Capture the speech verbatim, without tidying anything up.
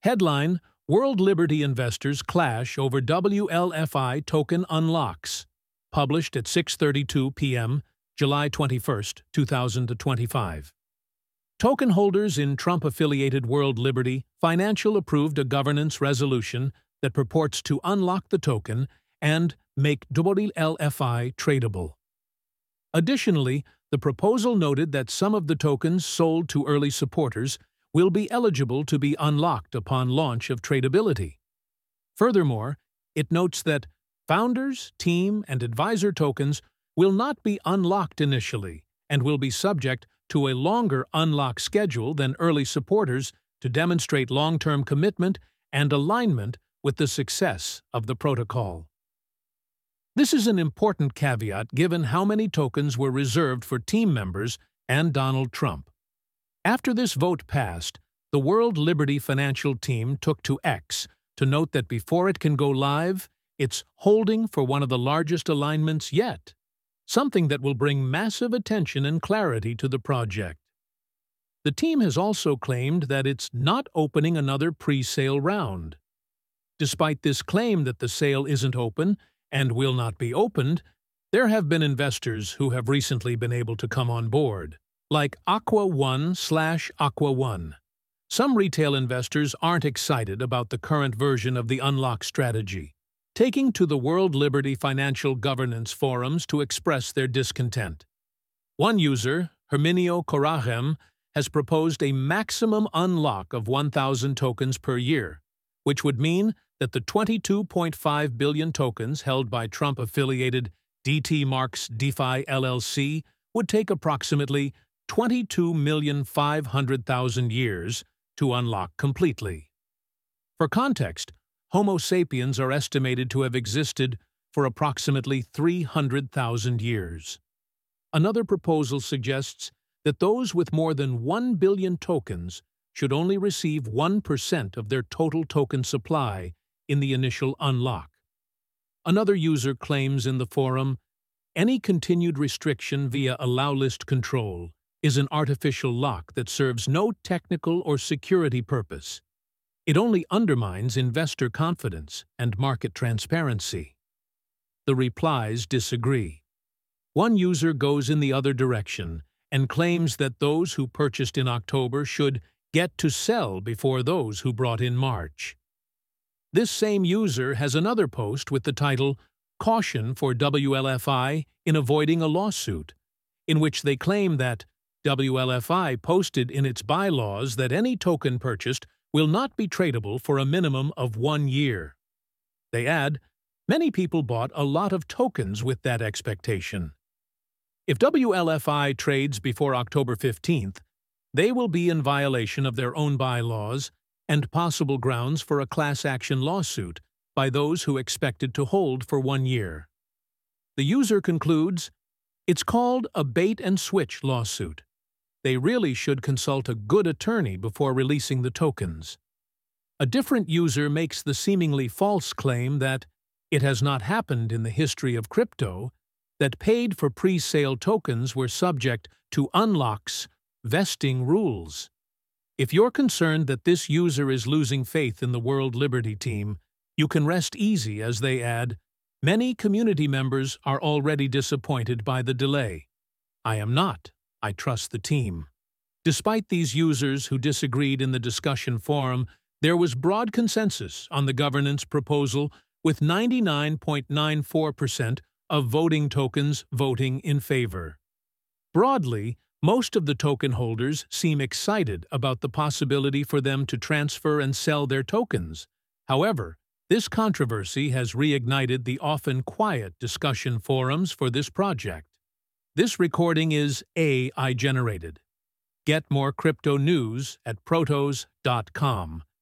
Headline: World Liberty investors clash over W L F I token unlocks. Published at six thirty-two p m, July twenty-first, two thousand twenty-five. Token holders in Trump-affiliated World Liberty Financial approved a governance resolution that purports to unlock the token and make W L F I tradable. Additionally, the proposal noted that some of the tokens sold to early supporters will be eligible to be unlocked upon launch of tradability. Furthermore, it notes that founders, team, and advisor tokens will not be unlocked initially and will be subject to a longer unlock schedule than early supporters to demonstrate long-term commitment and alignment with the success of the protocol. This is an important caveat given how many tokens were reserved for team members and Donald Trump. After this vote passed, the World Liberty Financial team took to X to note that before it can go live, it's holding for one of the largest alignments yet, something that will bring massive attention and clarity to the project. The team has also claimed that it's not opening another pre-sale round. Despite this claim that the sale isn't open and will not be opened, there have been investors who have recently been able to come on board, like Aqua One slash Aqua One. Some retail investors aren't excited about the current version of the unlock strategy, taking to the World Liberty Financial Governance forums to express their discontent. One user, Herminio Corajem, has proposed a maximum unlock of one thousand tokens per year, which would mean that the twenty-two point five billion tokens held by Trump-affiliated D T Marks DeFi L L C would take approximately twenty-two million five hundred thousand years to unlock completely. For context, Homo sapiens are estimated to have existed for approximately three hundred thousand years. Another proposal suggests that those with more than one billion tokens should only receive one percent of their total token supply in the initial unlock. Another user claims in the forum, any continued restriction via allow list control is an artificial lock that serves no technical or security purpose. It only undermines investor confidence and market transparency. The replies disagree. One user goes in the other direction and claims that those who purchased in October should get to sell before those who brought in March. This same user has another post with the title, Caution for W L F I in Avoiding a Lawsuit, in which they claim that W L F I posted in its bylaws that any token purchased will not be tradable for a minimum of one year. They add, many people bought a lot of tokens with that expectation. If W L F I trades before October fifteenth, they will be in violation of their own bylaws and possible grounds for a class action lawsuit by those who expected to hold for one year. The user concludes, it's called a bait-and-switch lawsuit. They really should consult a good attorney before releasing the tokens. A different user makes the seemingly false claim that it has not happened in the history of crypto that paid for pre-sale tokens were subject to unlocks vesting rules. If you're concerned that this user is losing faith in the World Liberty team, you can rest easy as they add, many community members are already disappointed by the delay. I am not. I trust the team. Despite these users who disagreed in the discussion forum, there was broad consensus on the governance proposal with ninety-nine point nine four percent of voting tokens voting in favor. Broadly, most of the token holders seem excited about the possibility for them to transfer and sell their tokens. However, this controversy has reignited the often quiet discussion forums for this project. This recording is A I generated. Get more crypto news at protos dot com.